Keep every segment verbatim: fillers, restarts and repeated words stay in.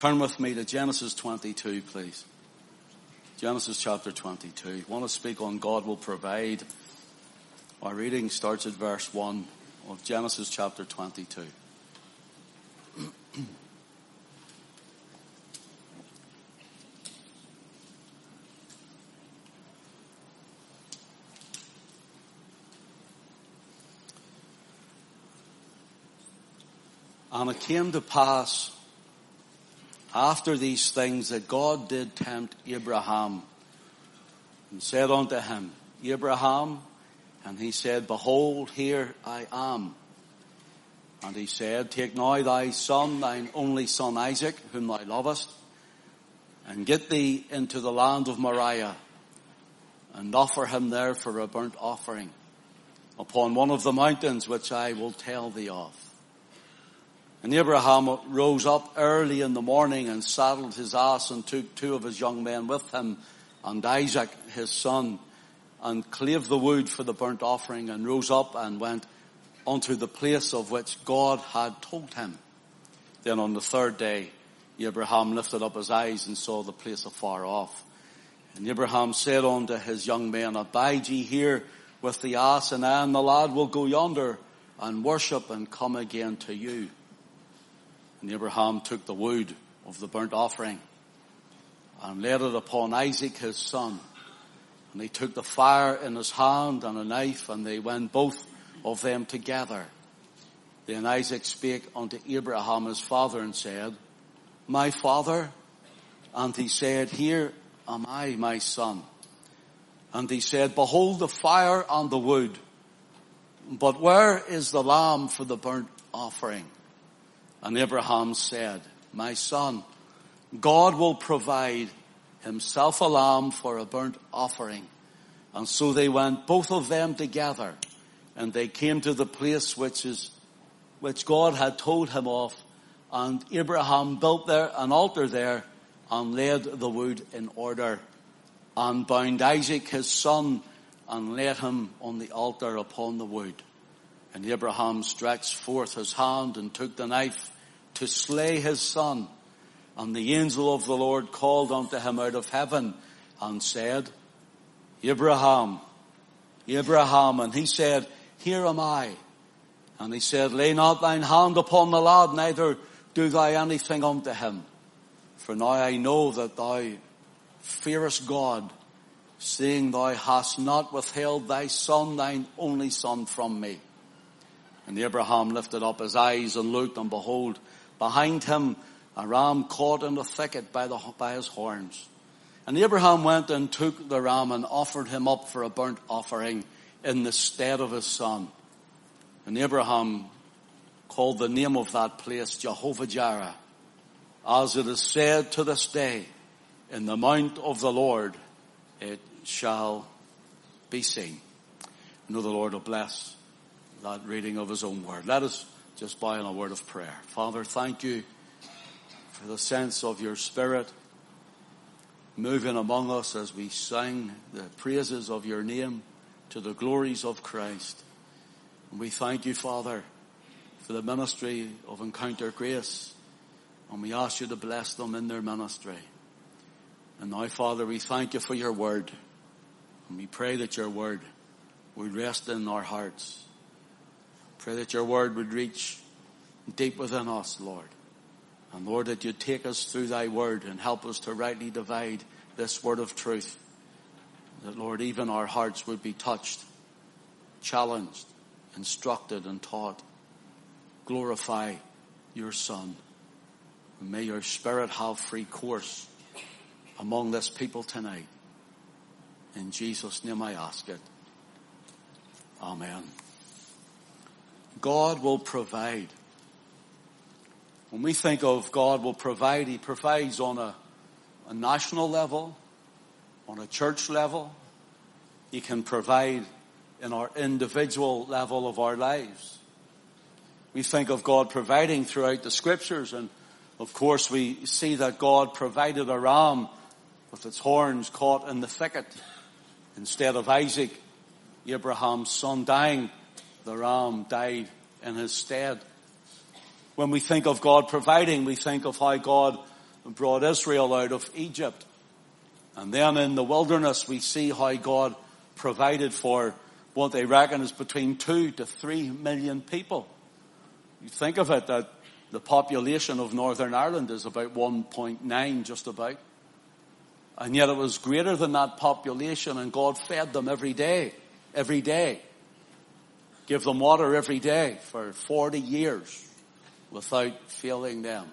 Turn with me to Genesis twenty-two, please. Genesis chapter twenty-two. I want to speak on God will provide. Our reading starts at verse one of Genesis chapter twenty-two. And it came to pass after these things that God did tempt Abraham and said unto him, Abraham, and he said, Behold, here I am. And he said, Take now thy son, thine only son Isaac, whom thou lovest, and get thee into the land of Moriah, and offer him there for a burnt offering upon one of the mountains which I will tell thee of. And Abraham rose up early in the morning and saddled his ass and took two of his young men with him and Isaac his son, and clave the wood for the burnt offering, and rose up and went unto the place of which God had told him. Then on the third day Abraham lifted up his eyes and saw the place afar off. And Abraham said unto his young men, Abide ye here with the ass, and I and the lad will go yonder and worship and come again to you. And Abraham took the wood of the burnt offering and laid it upon Isaac his son. And he took the fire in his hand and a knife, and they went both of them together. Then Isaac spake unto Abraham his father and said, My father? And he said, Here am I, my son. And he said, Behold the fire and the wood, but where is the lamb for the burnt offering? And Abraham said, My son, God will provide himself a lamb for a burnt offering. And so they went both of them together, and they came to the place which is, which God had told him of. And Abraham built there an altar there, and laid the wood in order, and bound Isaac his son, and laid him on the altar upon the wood. And Abraham stretched forth his hand and took the knife to slay his son. And the angel of the Lord called unto him out of heaven and said, Abraham, Abraham. And he said, Here am I. And he said, Lay not thine hand upon the lad, neither do thou anything unto him. For now I know that thou fearest God, seeing thou hast not withheld thy son, thine only son, from me. And Abraham lifted up his eyes and looked, and behold, behind him a ram caught in the thicket by the by his horns. And Abraham went and took the ram and offered him up for a burnt offering in the stead of his son. And Abraham called the name of that place Jehovah-Jireh, as it is said to this day, In the mount of the Lord it shall be seen. I know the Lord will bless that reading of his own word. Let us just bow in a word of prayer. Father, thank you for the sense of your Spirit moving among us as we sing the praises of your name to the glories of Christ. And we thank you, Father, for the ministry of Encounter Grace, and we ask you to bless them in their ministry. And now, Father, we thank you for your word, and we pray that your word would rest in our hearts. Pray that your word would reach deep within us, Lord. And Lord, that you'd take us through thy word and help us to rightly divide this word of truth. That, Lord, even our hearts would be touched, challenged, instructed, and taught. Glorify your Son. And may your Spirit have free course among this people tonight. In Jesus' name I ask it. Amen. God will provide. When we think of God will provide, he provides on a, a national level, on a church level. He can provide in our individual level of our lives. We think of God providing throughout the scriptures, and of course we see that God provided a ram with its horns caught in the thicket. Instead of Isaac, Abraham's son, dying, the ram died in his stead. When we think of God providing, we think of how God brought Israel out of Egypt. And then in the wilderness we see how God provided for what they reckon is between two to three million people. You think of it, that the population of Northern Ireland is about one point nine, just about. And yet it was greater than that population, and God fed them every day, every day. Give them water every day for forty years without failing them.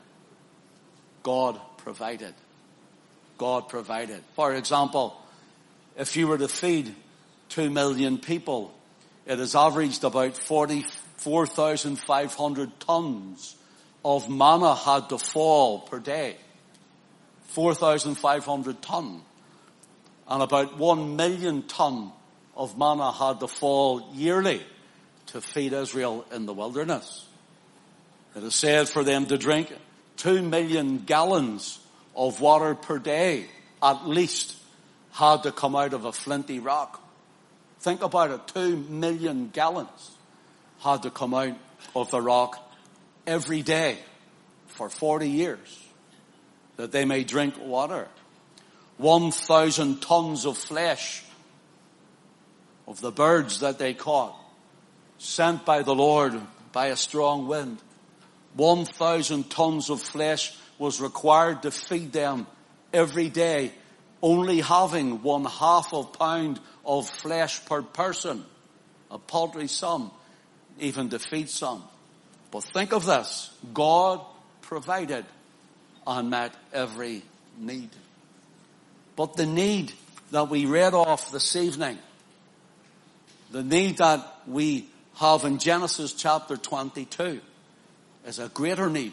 God provided. God provided. For example, if you were to feed two million people, it has averaged about forty-four thousand five hundred tons of manna had to fall per day. four thousand five hundred ton. And about one million ton of manna had to fall yearly to feed Israel in the wilderness. It is said for them to drink two million gallons of water per day, at least, had to come out of a flinty rock. Think about it, two million gallons had to come out of the rock every day for forty years, that they may drink water. One thousand tons of flesh of the birds that they caught, sent by the Lord by a strong wind. One thousand tons of flesh was required to feed them every day, only having one half a pound of flesh per person, a paltry sum, even to feed some. But think of this, God provided and met every need. But the need that we read off this evening, the need that we have in Genesis chapter twenty-two, is a greater need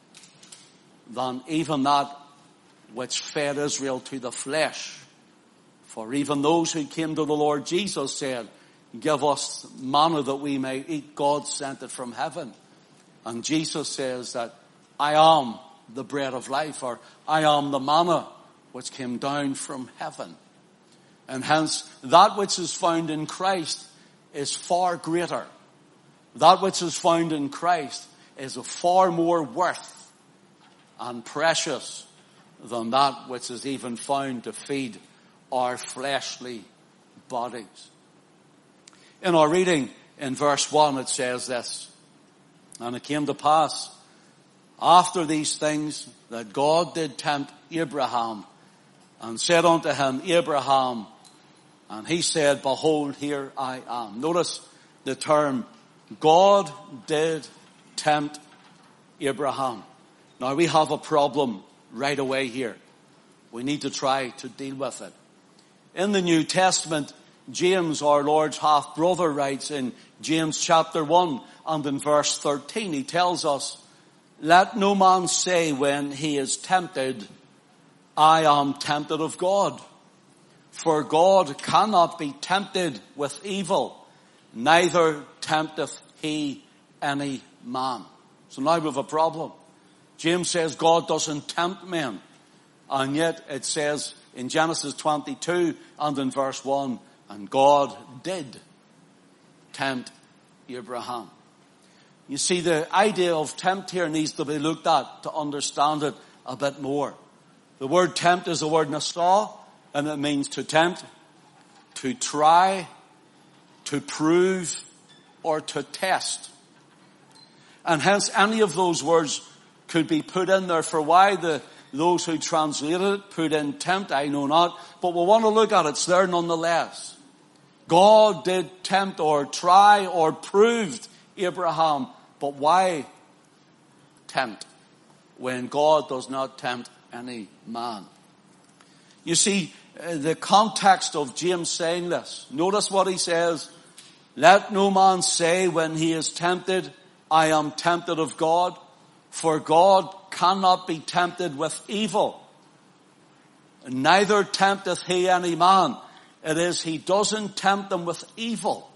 than even that which fed Israel to the flesh. For even those who came to the Lord Jesus said, give us manna that we may eat. God sent it from heaven. And Jesus says that I am the bread of life, or I am the manna which came down from heaven. And hence that which is found in Christ is far greater. That which is found in Christ is of far more worth and precious than that which is even found to feed our fleshly bodies. In our reading in verse one it says this, and it came to pass after these things that God did tempt Abraham and said unto him, Abraham, and he said, behold, here I am. Notice the term, God did tempt Abraham. Now we have a problem right away here. We need to try to deal with it. In the New Testament, James, our Lord's half-brother, writes in James chapter one and in verse thirteen, he tells us, let no man say when he is tempted, I am tempted of God. For God cannot be tempted with evil, neither tempteth he any man. So now we have a problem. James says God doesn't tempt men. And yet it says in Genesis twenty-two and in verse one, and God did tempt Abraham. You see, the idea of tempt here needs to be looked at to understand it a bit more. The word tempt is the word nasah, and it means to tempt, to try, to prove, or to test. And hence any of those words could be put in there. For why the those who translate it put in tempt, I know not. But we want to look at it. It's there nonetheless. God did tempt or try or proved Abraham. But why tempt when God does not tempt any man? You see, the context of James saying this. Notice what he says. Let no man say when he is tempted, I am tempted of God. For God cannot be tempted with evil. Neither tempteth he any man. It is, he doesn't tempt them with evil.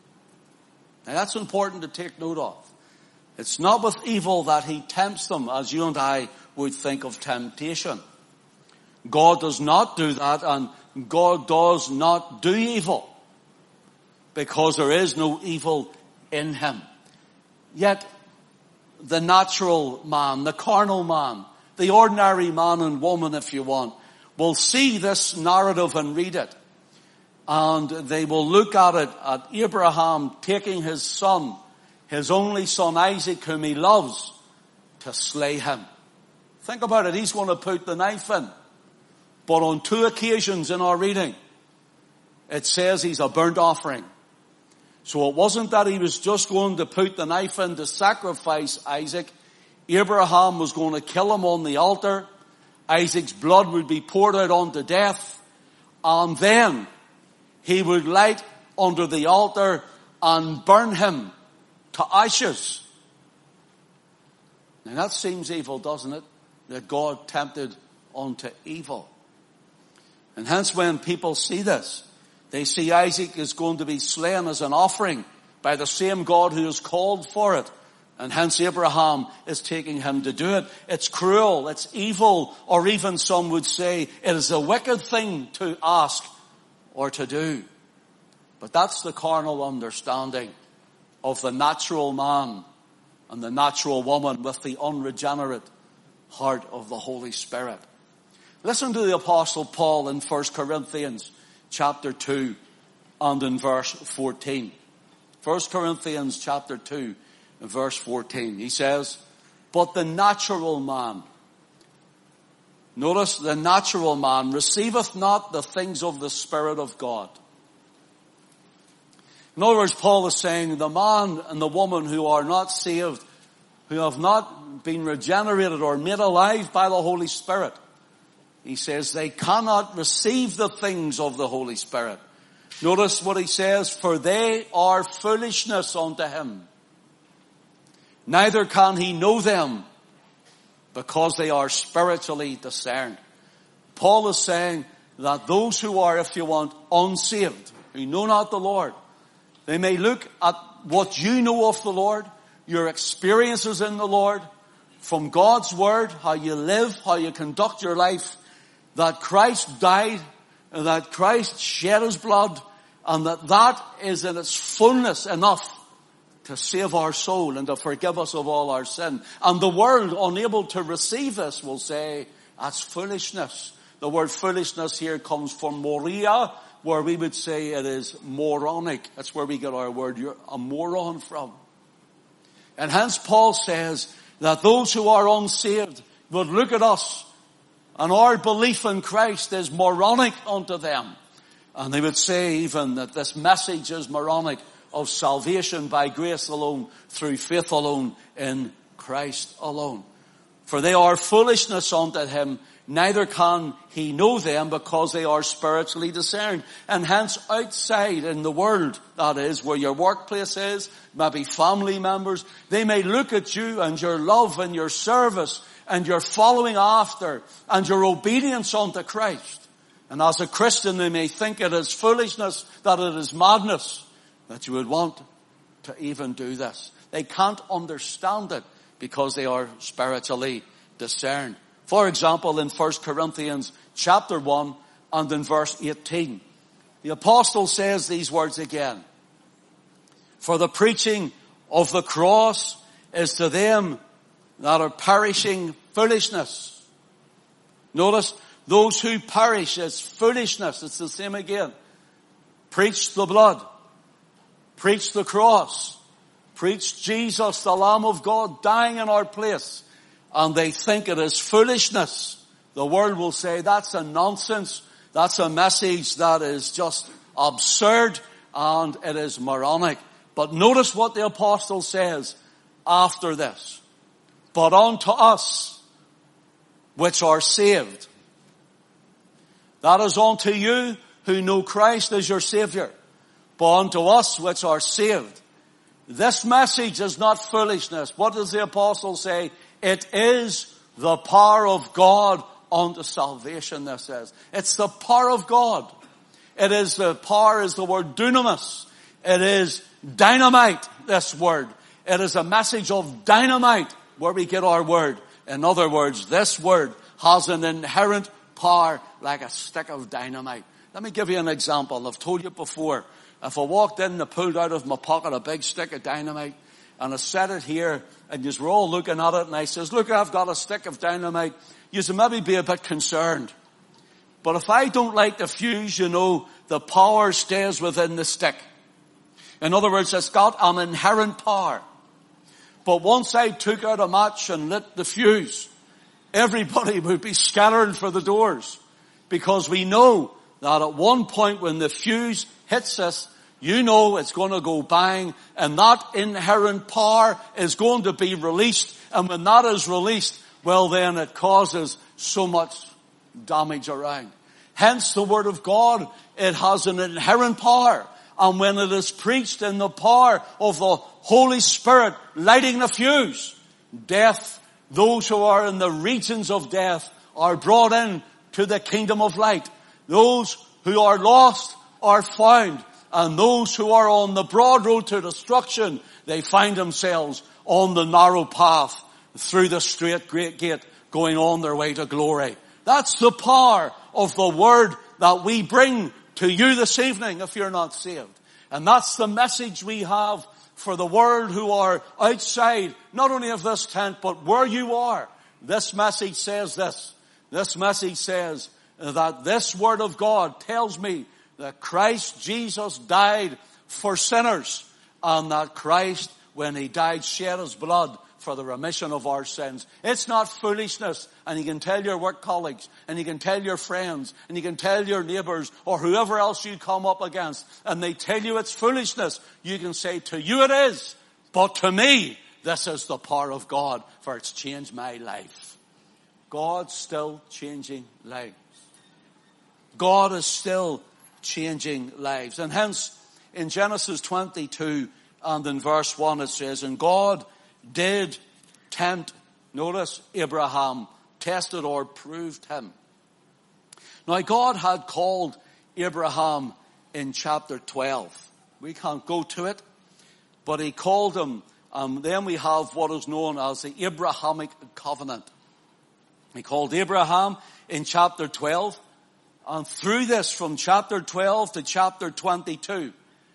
Now that's important to take note of. It's not with evil that he tempts them, as you and I would think of temptation. God does not do that, and God does not do evil, because there is no evil in him. Yet, the natural man, the carnal man, the ordinary man and woman, if you want, will see this narrative and read it. And they will look at it, at Abraham taking his son, his only son Isaac, whom he loves, to slay him. Think about it. He's going to put the knife in. But on two occasions in our reading, it says he's a burnt offering. So it wasn't that he was just going to put the knife in to sacrifice Isaac. Abraham was going to kill him on the altar. Isaac's blood would be poured out onto death. And then he would light under the altar and burn him to ashes. Now that seems evil, doesn't it? That God tempted unto evil. And hence when people see this, they see Isaac is going to be slain as an offering by the same God who has called for it. And hence Abraham is taking him to do it. It's cruel, it's evil, or even some would say it is a wicked thing to ask or to do. But that's the carnal understanding of the natural man and the natural woman with the unregenerate heart of the Holy Spirit. Listen to the Apostle Paul in First Corinthians chapter two and in verse fourteen. First Corinthians chapter two and verse fourteen. He says, but the natural man, notice the natural man receiveth not the things of the Spirit of God. In other words, Paul is saying the man and the woman who are not saved, who have not been regenerated or made alive by the Holy Spirit, he says they cannot receive the things of the Holy Spirit. Notice what he says, for they are foolishness unto him. Neither can he know them because they are spiritually discerned. Paul is saying that those who are, if you want, unsaved, who know not the Lord, they may look at what you know of the Lord, your experiences in the Lord, from God's word, how you live, how you conduct your life, that Christ died, and that Christ shed his blood, and that that is in its fullness enough to save our soul and to forgive us of all our sin. And the world, unable to receive this, will say, that's foolishness. The word foolishness here comes from moria, where we would say it is moronic. That's where we get our word, you're a moron, from. And hence Paul says that those who are unsaved would look at us, and our belief in Christ is moronic unto them. And they would say even that this message is moronic, of salvation by grace alone, through faith alone, in Christ alone. For they are foolishness unto him, neither can he know them because they are spiritually discerned. And hence outside in the world, that is, where your workplace is, maybe family members, they may look at you and your love and your service and your following after and your obedience unto Christ. And as a Christian, they may think it is foolishness, that it is madness, that you would want to even do this. They can't understand it because they are spiritually discerned. For example, in First Corinthians chapter one and in verse eighteen, the apostle says these words again. For the preaching of the cross is to them that are perishing foolishness. Notice, those who perish is foolishness. It's the same again. Preach the blood. Preach the cross. Preach Jesus, the Lamb of God, dying in our place. And they think it is foolishness. The world will say that's a nonsense. That's a message that is just absurd and it is moronic. But notice what the apostle says after this. But unto us which are saved. That is unto you who know Christ as your Savior. But unto us which are saved. This message is not foolishness. What does the apostle say? It is the power of God unto salvation, this says. It's the power of God. It is the power is the word dunamis. It is dynamite, this word. It is a message of dynamite where we get our word. In other words, this word has an inherent power like a stick of dynamite. Let me give you an example. I've told you before. If I walked in and pulled out of my pocket a big stick of dynamite And I set it here, and you were all looking at it, and I says, look, I've got a stick of dynamite. You should maybe be a bit concerned. But if I don't light the fuse, you know, the power stays within the stick. In other words, it's got an inherent power. But once I took out a match and lit the fuse, everybody would be scattering for the doors. Because we know that at one point when the fuse hits us, you know it's going to go bang, and that inherent power is going to be released. And when that is released, well then it causes so much damage around. Hence the Word of God, it has an inherent power. And when it is preached in the power of the Holy Spirit lighting the fuse, death, those who are in the regions of death are brought in to the kingdom of light. Those who are lost are found. And those who are on the broad road to destruction, they find themselves on the narrow path through the straight great gate going on their way to glory. That's the power of the Word that we bring to you this evening if you're not saved. And that's the message we have for the world who are outside, not only of this tent, but where you are. This message says this. This message says that this Word of God tells me that Christ Jesus died for sinners, and that Christ, when He died, shed His blood for the remission of our sins. It's not foolishness. And you can tell your work colleagues, and you can tell your friends, and you can tell your neighbours, or whoever else you come up against, and they tell you it's foolishness. You can say, to you it is, but to me, this is the power of God, for it's changed my life. God's still changing lives. God is still changing lives. And hence, in Genesis twenty-two and in verse one it says, and God did tempt, notice, Abraham, tested or proved him. Now God had called Abraham in chapter twelve. We can't go to it, but He called him, and then we have what is known as the Abrahamic covenant. He called Abraham in chapter twelve, and through this, from chapter twelve to chapter twenty-two,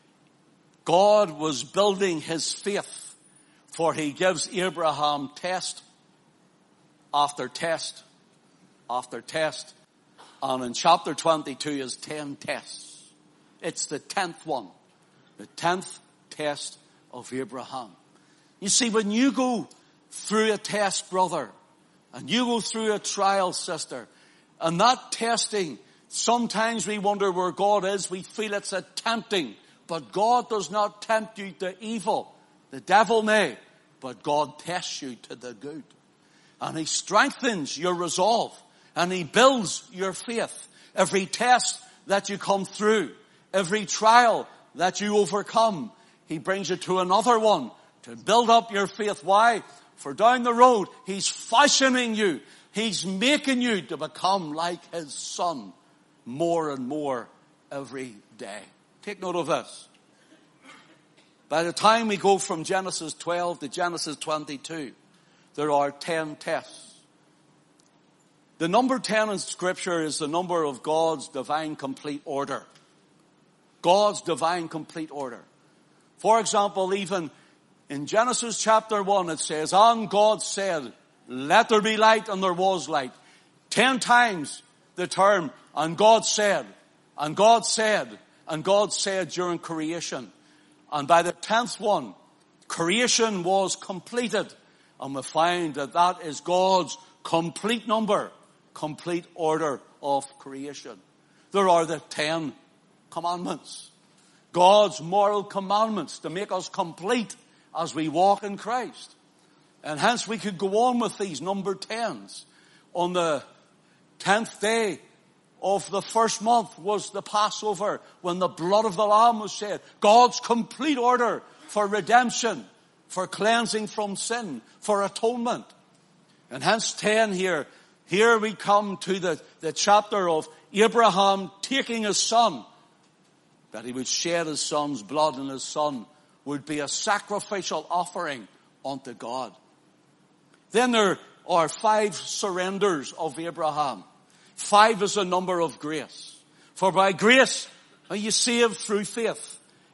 God was building His faith. For He gives Abraham test after test after test. And in chapter twenty-two is ten tests. It's the tenth one. The tenth test of Abraham. You see, when you go through a test, brother, and you go through a trial, sister, and that testing, sometimes we wonder where God is. We feel it's a tempting. But God does not tempt you to evil. The devil may, but God tests you to the good. And He strengthens your resolve, and He builds your faith. Every test that you come through, every trial that you overcome, He brings you to another one to build up your faith. Why? For down the road, He's fashioning you. He's making you to become like His Son more and more every day. Take note of this. By the time we go from Genesis twelve to Genesis twenty-two, there are ten tests. The number ten in Scripture is the number of God's divine complete order. God's divine complete order. For example, even in Genesis chapter one it says, and God said, let there be light, and there was light. Ten times the term, and God said, and God said, and God said during creation. And by the tenth one, creation was completed. And we find that that is God's complete number, complete order of creation. There are the ten commandments. God's moral commandments to make us complete as we walk in Christ. And hence we could go on with these number tens. On the tenth day of the first month was the Passover, when the blood of the Lamb was shed. God's complete order for redemption, for cleansing from sin, for atonement. And hence ten here. Here we come to the, the chapter of Abraham taking his son, that he would shed his son's blood, and his son would be a sacrificial offering unto God. Then there are five surrenders of Abraham. Five is a number of grace. For by grace are you saved through faith.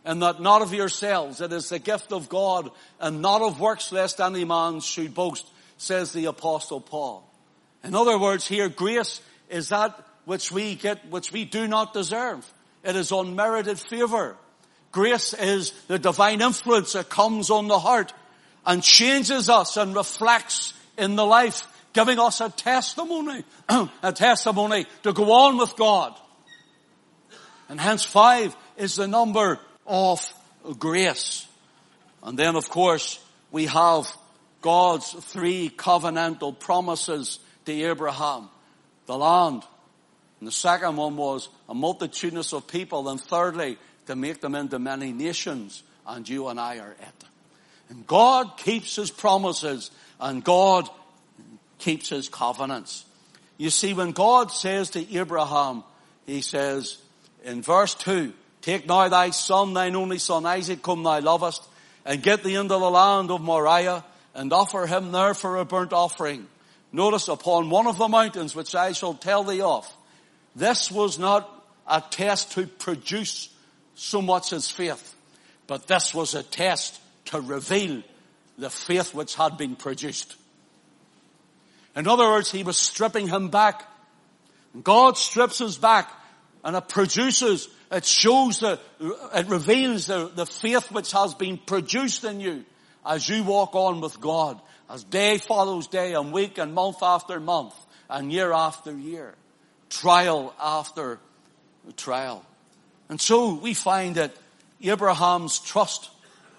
and that not of yourselves. It is the gift of God, and not of works, lest any man should boast, says the Apostle Paul. In other words, here, grace is that which we get, which we do not deserve. It is unmerited favor. Grace is the divine influence that comes on the heart and changes us and reflects in the life, giving us a testimony, a testimony to go on with God. And hence five is the number of grace. And then of course we have God's three covenantal promises to Abraham. The land. And the second one was a multitudinous of people. And thirdly, to make them into many nations. And you and I are it. And God keeps his promises. And God keeps his covenants. You see, when God says to Abraham, he says in verse two, take now thy son, thine only son Isaac, whom thou lovest, and get thee into the land of Moriah, and offer him there for a burnt offering. Notice, upon one of the mountains which I shall tell thee of. This was not a test to produce so much as faith, but this was a test to reveal the faith which had been produced. In other words, he was stripping him back. God strips us back, and it produces, it shows, the, it reveals the, the faith which has been produced in you as you walk on with God, as day follows day and week and month after month and year after year, trial after trial. And so we find that Abraham's trust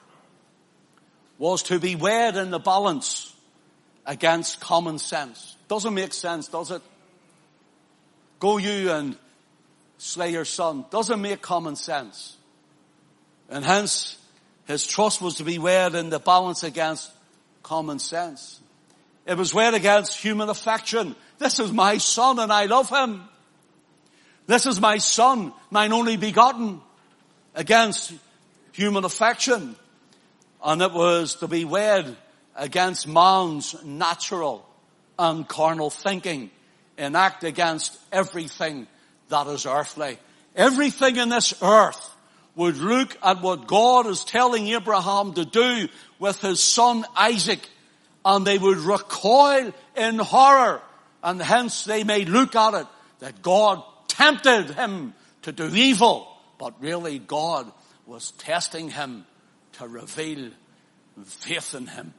was to be weighed in the balance against common sense. Doesn't make sense, does it? Go you and slay your son. Doesn't make common sense. And hence, his trust was to be weighed in the balance against common sense. It was weighed against human affection. This is my son and I love him. This is my son, mine only begotten, against human affection. And it was to be weighed against man's natural and carnal thinking, and act against everything that is earthly. Everything in this earth would look at what God is telling Abraham to do with his son Isaac, and they would recoil in horror, and hence they may look at it that God tempted him to do evil, but really God was testing him to reveal faith in him.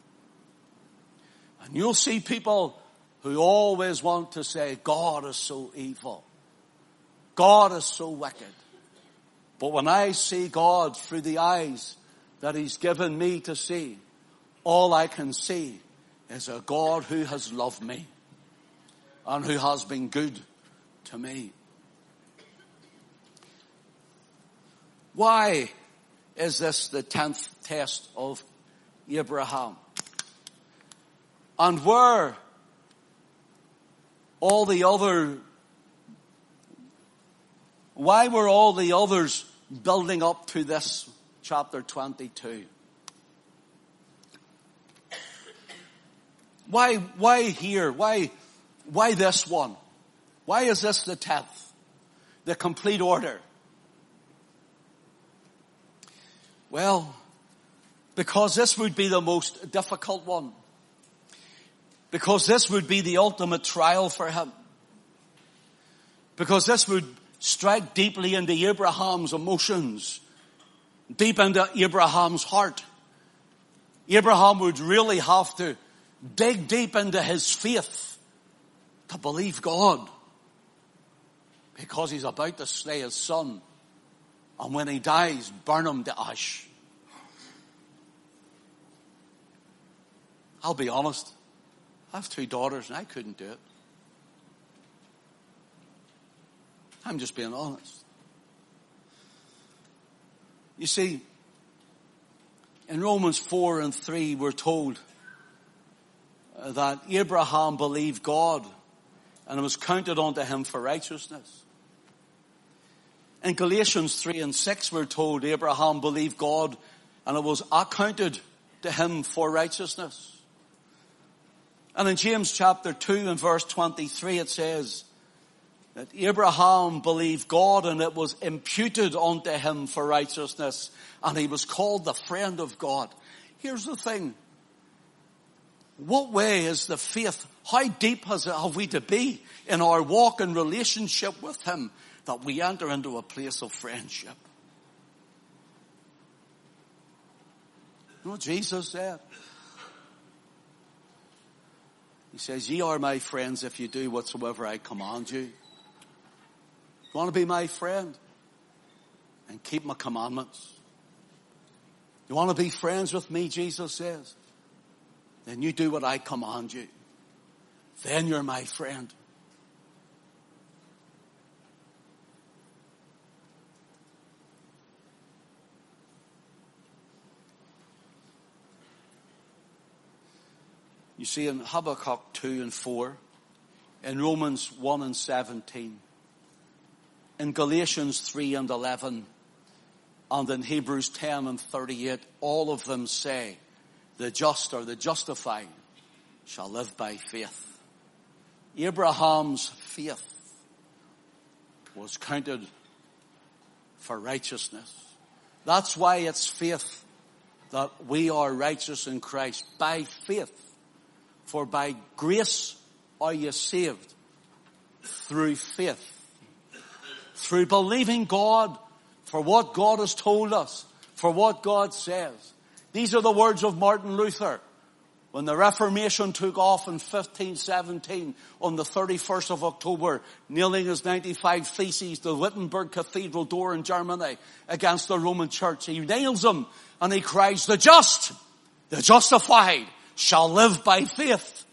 And you'll see people who always want to say, God is so evil. God is so wicked. But when I see God through the eyes that he's given me to see, all I can see is a God who has loved me and who has been good to me. Why is this the tenth test of Abraham? And where all the other, why were all the others building up to this chapter twenty-two? Why, why here? Why, why this one? Why is this the tenth? The complete order? Well, because this would be the most difficult one. Because this would be the ultimate trial for him. Because this would strike deeply into Abraham's emotions. Deep into Abraham's heart. Abraham would really have to dig deep into his faith to believe God. Because he's about to slay his son. And when he dies, burn him to ash. I'll be honest. I have two daughters and I couldn't do it. I'm just being honest. You see, in Romans four and three we're told that Abraham believed God and it was counted unto him for righteousness. In Galatians three and six we're told Abraham believed God and it was accounted to him for righteousness. And in James chapter two and verse twenty-three it says, that Abraham believed God and it was imputed unto him for righteousness, and he was called the friend of God. Here's the thing. What way is the faith, how deep has it, have we to be in our walk and relationship with him that we enter into a place of friendship? You know what Jesus said? He says, ye are my friends if you do whatsoever I command you. You want to be my friend? And keep my commandments. You want to be friends with me, Jesus says? Then you do what I command you. Then you're my friend. You see in Habakkuk two and four, in Romans one and seventeen, in Galatians three and eleven, and in Hebrews ten and thirty-eight, all of them say, the just or the justified shall live by faith. Abraham's faith was counted for righteousness. That's why it's faith that we are righteous in Christ, by faith. For by grace are you saved through faith. Through believing God for what God has told us, for what God says. These are the words of Martin Luther when the Reformation took off in fifteen seventeen on the thirty-first of October, nailing his ninety-five theses to the Wittenberg Cathedral door in Germany against the Roman Church. He nails them and he cries, the just, the justified shall live by faith.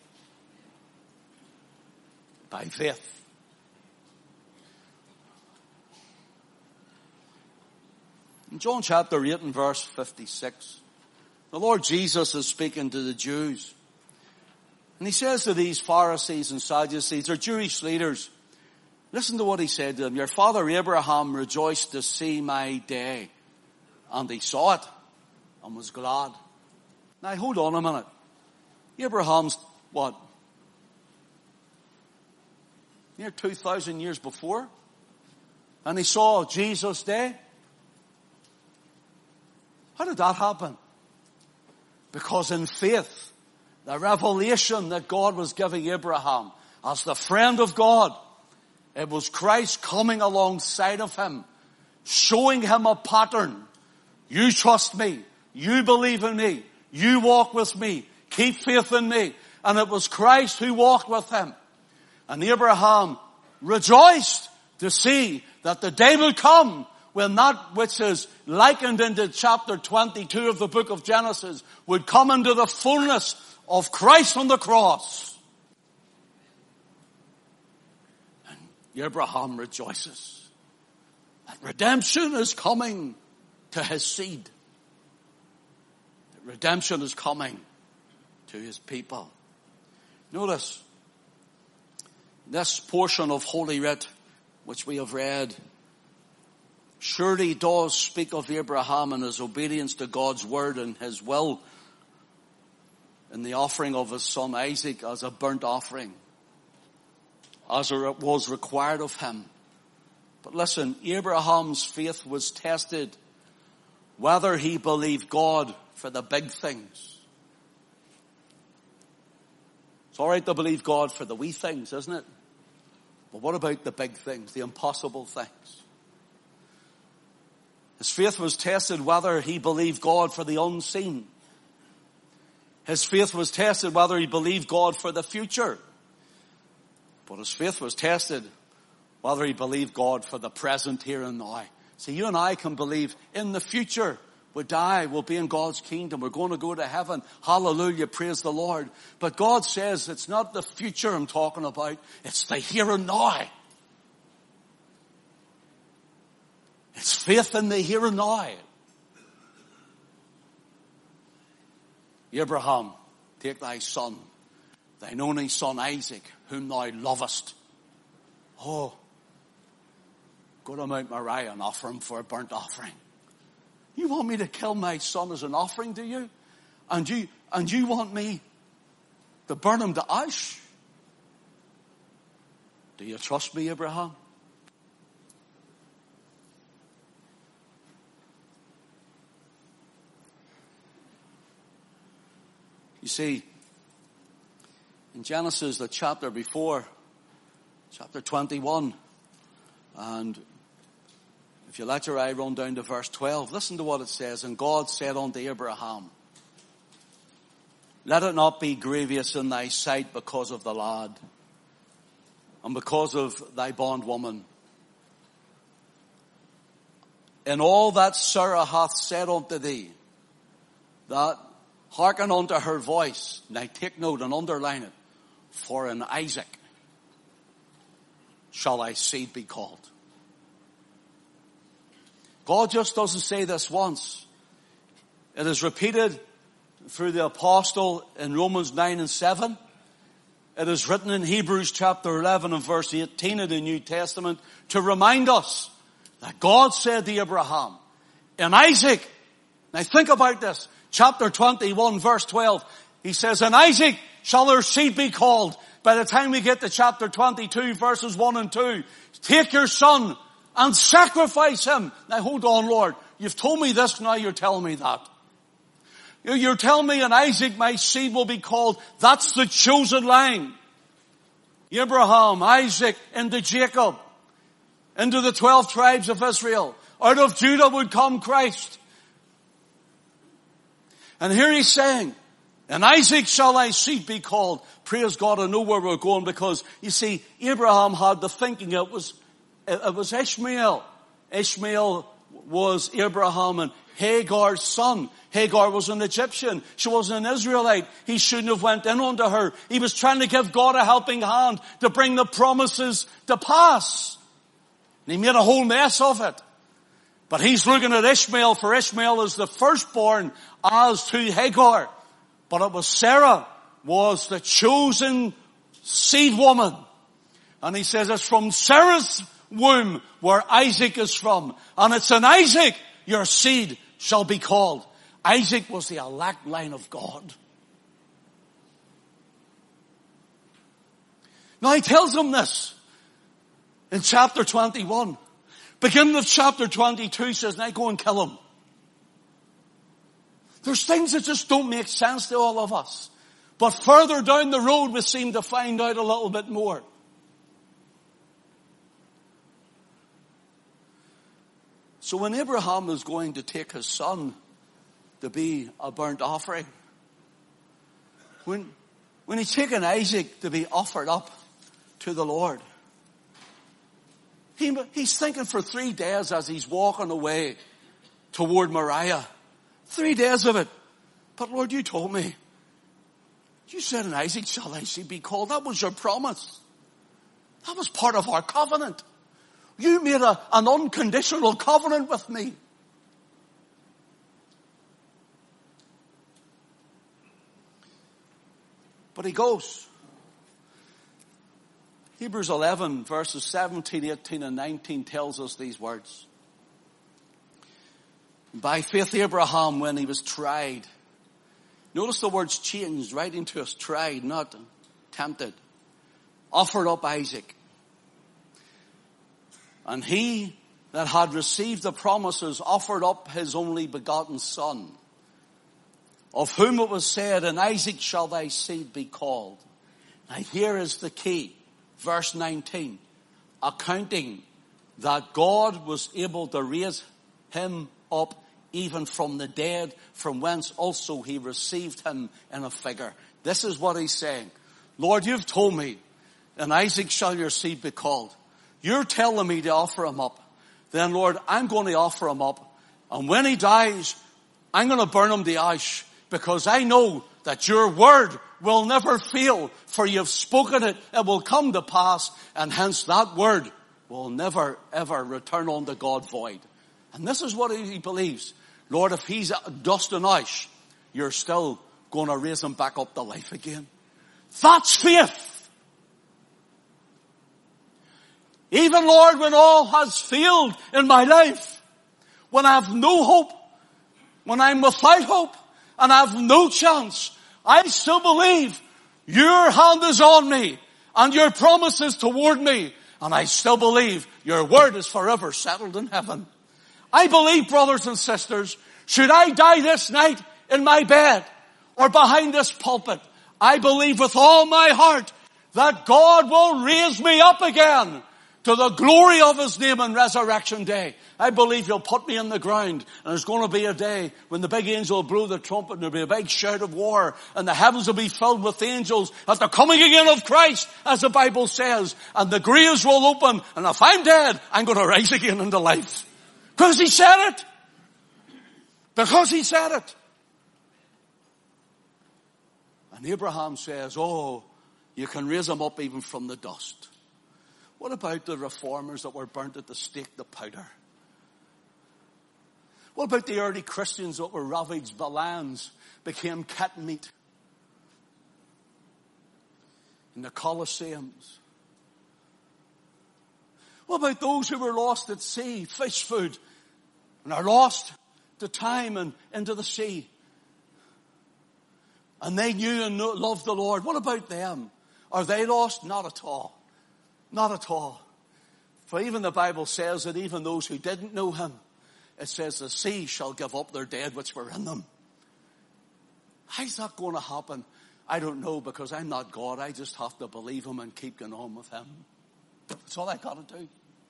By faith. In John chapter eight and verse fifty-six, the Lord Jesus is speaking to the Jews. And he says to these Pharisees and Sadducees, they're Jewish leaders, listen to what he said to them. Your father Abraham rejoiced to see my day. And he saw it and was glad. Now hold on a minute. Abraham's what? Near two thousand years before. And he saw Jesus' day. How did that happen? Because in faith, the revelation that God was giving Abraham as the friend of God, it was Christ coming alongside of him, showing him a pattern. You trust me. You believe in me. You walk with me. Keep faith in me. And it was Christ who walked with him. And Abraham rejoiced to see that the day will come when that which is likened into chapter twenty-two of the book of Genesis would come into the fullness of Christ on the cross. And Abraham rejoices that redemption is coming to his seed. That redemption is coming to his people. Notice this portion of Holy Writ which we have read surely does speak of Abraham and his obedience to God's word and his will in the offering of his son Isaac as a burnt offering, as it was required of him. But listen, Abraham's faith was tested whether he believed God for the big things. It's all right to believe God for the wee things, isn't it? But what about the big things, the impossible things? His faith was tested whether he believed God for the unseen. His faith was tested whether he believed God for the future. But his faith was tested whether he believed God for the present here and now. See, you and I can believe in the future. We die, we'll be in God's kingdom. We're going to go to heaven. Hallelujah, praise the Lord. But God says it's not the future I'm talking about. It's the here and now. It's faith in the here and now. Abraham, take thy son, thine only son Isaac, whom thou lovest. Oh, go to Mount Moriah and offer him for a burnt offering. You want me to kill my son as an offering, do you? And you, and you want me to burn him to ash? Do you trust me, Abraham? You see, in Genesis, the chapter before, chapter twenty-one, and if you let your eye run down to verse twelve, listen to what it says. And God said unto Abraham, let it not be grievous in thy sight because of the lad, and because of thy bondwoman. In all that Sarah hath said unto thee, that hearken unto her voice. Now take note and underline it. For in Isaac shall thy seed be called. God just doesn't say this once. It is repeated through the apostle in Romans nine and seven. It is written in Hebrews chapter eleven and verse eighteen of the New Testament to remind us that God said to Abraham, in Isaac, now think about this, chapter twenty-one verse twelve, he says, in Isaac shall their seed be called. By the time we get to chapter twenty-two verses one and two, take your son and sacrifice him. Now hold on, Lord. You've told me this, now you're telling me that. You're telling me in Isaac my seed will be called. That's the chosen line. Abraham, Isaac, into Jacob, into the twelve tribes of Israel. Out of Judah would come Christ. And here he's saying, in Isaac shall thy seed be called. Praise God, I know where we're going, because you see, Abraham had the thinking it was, it was Ishmael. Ishmael was Abraham and Hagar's son. Hagar was an Egyptian. She wasn't an Israelite. He shouldn't have went in unto her. He was trying to give God a helping hand to bring the promises to pass. And he made a whole mess of it. But he's looking at Ishmael, for Ishmael is the firstborn as to Hagar. But it was Sarah was the chosen seed woman. And he says it's from Sarah's womb where Isaac is from. And it's in Isaac your seed shall be called. Isaac was the elect line of God. Now he tells them this in chapter twenty-one. Beginning of chapter twenty-two, he says, now go and kill him. There's things that just don't make sense to all of us. But further down the road, we seem to find out a little bit more. So when Abraham is going to take his son to be a burnt offering, when, when he's taking Isaac to be offered up to the Lord, he, he's thinking for three days as he's walking away toward Moriah. Three days of it. But Lord, you told me. You said in Isaac shall thy seed be called. That was your promise. That was part of our covenant. You made a, an unconditional covenant with me. But he goes. Hebrews eleven verses seventeen, eighteen and nineteen tells us these words. By faith Abraham, when he was tried. Notice the words changed right into us. Tried, not tempted. Offered up Isaac. And he that had received the promises offered up his only begotten son, of whom it was said, in Isaac shall thy seed be called. Now here is the key. Verse nineteen. Accounting that God was able to raise him up even from the dead, from whence also he received him in a figure. This is what he's saying. Lord, you've told me, in Isaac shall your seed be called. You're telling me to offer him up. Then Lord, I'm going to offer him up. And when he dies, I'm going to burn him to ash, because I know that your word will never fail, for you've spoken it, it will come to pass, and hence that word will never ever return unto God void. And this is what he believes. Lord, if he's dust and ash, you're still going to raise him back up to life again. That's faith. Even, Lord, when all has failed in my life, when I have no hope, when I'm without hope, and I have no chance, I still believe your hand is on me, and your promises toward me. And I still believe your word is forever settled in heaven. I believe, brothers and sisters, should I die this night in my bed or behind this pulpit, I believe with all my heart that God will raise me up again to the glory of his name on resurrection day. I believe he'll put me in the ground, and there's going to be a day when the big angel will blow the trumpet and there'll be a big shout of war, and the heavens will be filled with angels at the coming again of Christ, as the Bible says, and the graves will open, and if I'm dead, I'm going to rise again into life. Because he said it. Because he said it. And Abraham says, oh, you can raise him up even from the dust. What about the reformers that were burnt at the stake to powder? What about the early Christians that were ravaged by lands, became cat meat in the Colosseums? What about those who were lost at sea, fish food, and are lost to time and into the sea? And they knew and loved the Lord. What about them? Are they lost? Not at all. Not at all. For even the Bible says that even those who didn't know him, it says the sea shall give up their dead which were in them. How's that going to happen? I don't know, because I'm not God. I just have to believe him and keep going on with him. That's all I got to do.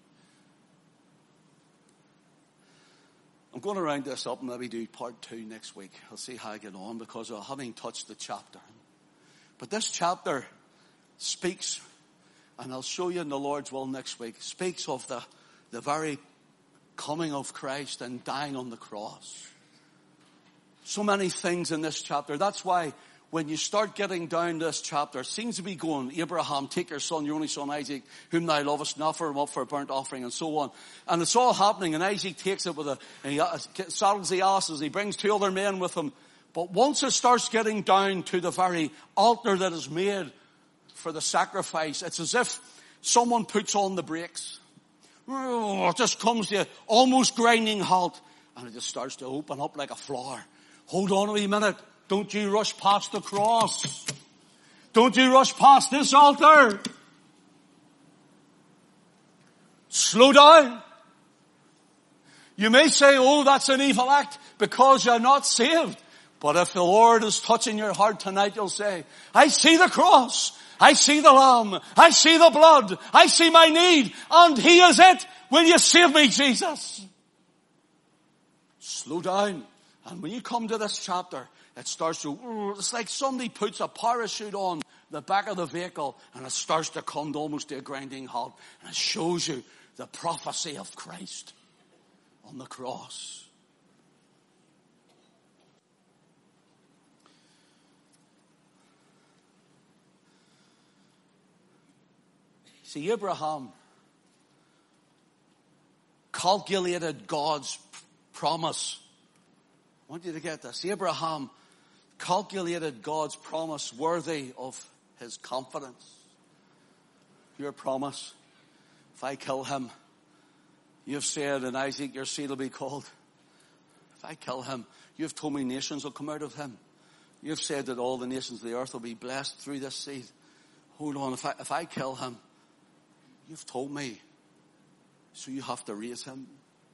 I'm going to round this up and maybe do part two next week. I'll see how I get on, because I haven't touched the chapter. But this chapter speaks, and I'll show you in the Lord's will next week, speaks of the, the very coming of Christ and dying on the cross. So many things in this chapter. That's why when you start getting down this chapter, it seems to be going, Abraham, take your son, your only son Isaac, whom thou lovest, and offer him up for a burnt offering, and so on. And it's all happening, and Isaac takes it with a, and he saddles the asses, he brings two other men with him. But once it starts getting down to the very altar that is made for the sacrifice, it's as if someone puts on the brakes. It just comes to almost grinding halt, and it just starts to open up like a flower. Hold on a wee minute. Don't you rush past the cross. Don't you rush past this altar. Slow down. You may say, oh, that's an evil act because you're not saved. But if the Lord is touching your heart tonight, you'll say, I see the cross. I see the Lamb. I see the blood. I see my need. And he is it. Will you save me, Jesus? Slow down. And when you come to this chapter, it starts to, it's like somebody puts a parachute on the back of the vehicle, and it starts to come to almost to a grinding halt. And it shows you the prophecy of Christ on the cross. See, Abraham calculated God's promise. I want you to get this. Abraham calculated God's promise worthy of his confidence. Your promise, if I kill him, you've said in Isaac your seed will be called. If I kill him, you've told me nations will come out of him. You've said that all the nations of the earth will be blessed through this seed. Hold on, if I, if I kill him, you've told me, so you have to raise him.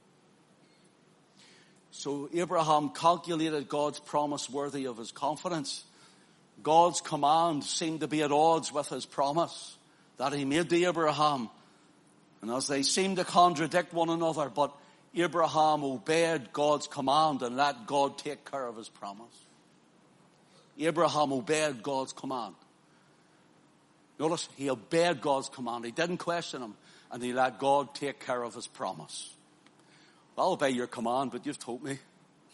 So Abraham calculated God's promise worthy of his confidence. God's command seemed to be at odds with his promise that he made to Abraham. And as they seemed to contradict one another, but Abraham obeyed God's command and let God take care of his promise. Abraham obeyed God's command. Notice, he obeyed God's command. He didn't question him, and he let God take care of his promise. I'll obey your command, but you've told me.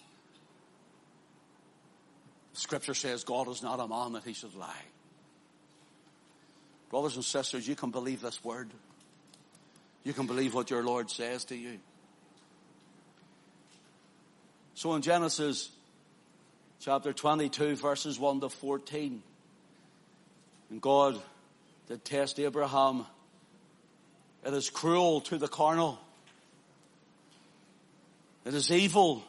Scripture says God is not a man that he should lie. Brothers and sisters, you can believe this word. You can believe what your Lord says to you. So in Genesis chapter twenty-two, verses one to fourteen, and God did test Abraham. It is cruel to the carnal. It is evil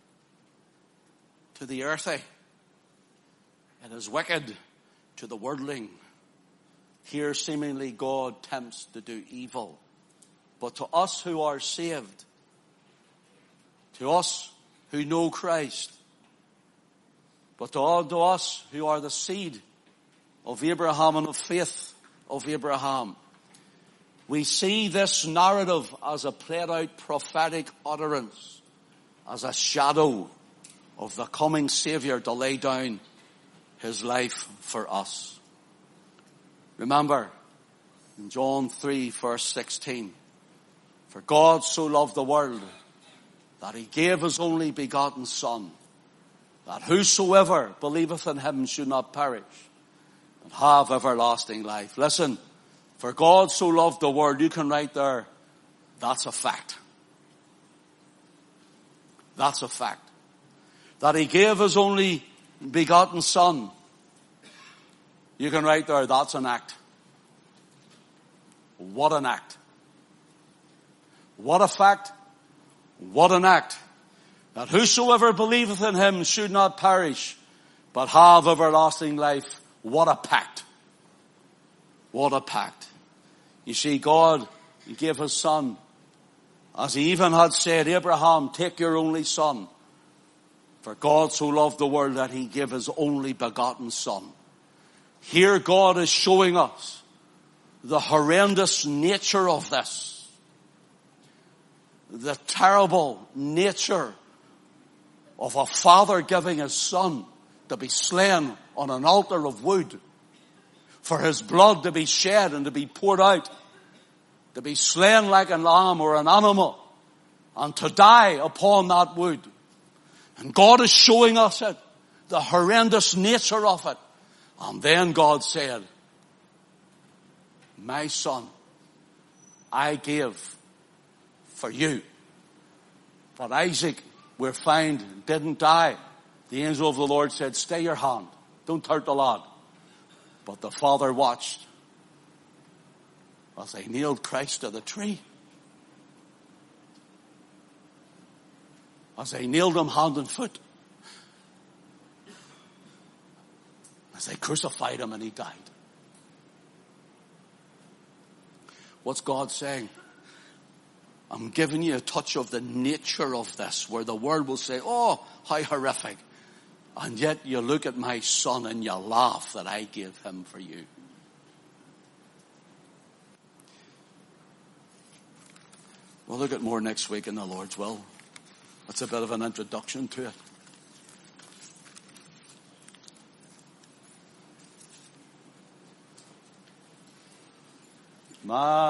to the earthy. It is wicked to the worldling. Here seemingly God tempts to do evil. But to us who are saved, to us who know Christ, but to all to us who are the seed of Abraham and of faith of Abraham, we see this narrative as a played out prophetic utterance, as a shadow of the coming Savior to lay down his life for us. Remember, in John three verse sixteen, for God so loved the world that he gave his only begotten Son, that whosoever believeth in him should not perish, but have everlasting life. Listen, for God so loved the world, you can write there, that's a fact. That's a fact. That he gave his only begotten Son, you can write there, that's an act. What an act. What a fact. What an act. That whosoever believeth in him should not perish, but have everlasting life. What a pact. What a pact. You see, God gave his Son, as he even had said, Abraham, take your only son. For God so loved the world that he gave his only begotten Son. Here God is showing us the horrendous nature of this. The terrible nature of a father giving his son to be slain on an altar of wood, for his blood to be shed and to be poured out, to be slain like a lamb or an animal, and to die upon that wood. And God is showing us it, the horrendous nature of it. And then God said, my son, I gave for you. But Isaac, we're found, didn't die. The angel of the Lord said, stay your hand. Don't hurt the lad. But the father watched as they nailed Christ to the tree. As they nailed him hand and foot. As they crucified him and he died. What's God saying? I'm giving you a touch of the nature of this, where the world will say, oh, how horrific. And yet you look at my son and you laugh that I gave him for you. We'll look at more next week in the Lord's will. That's a bit of an introduction to it. My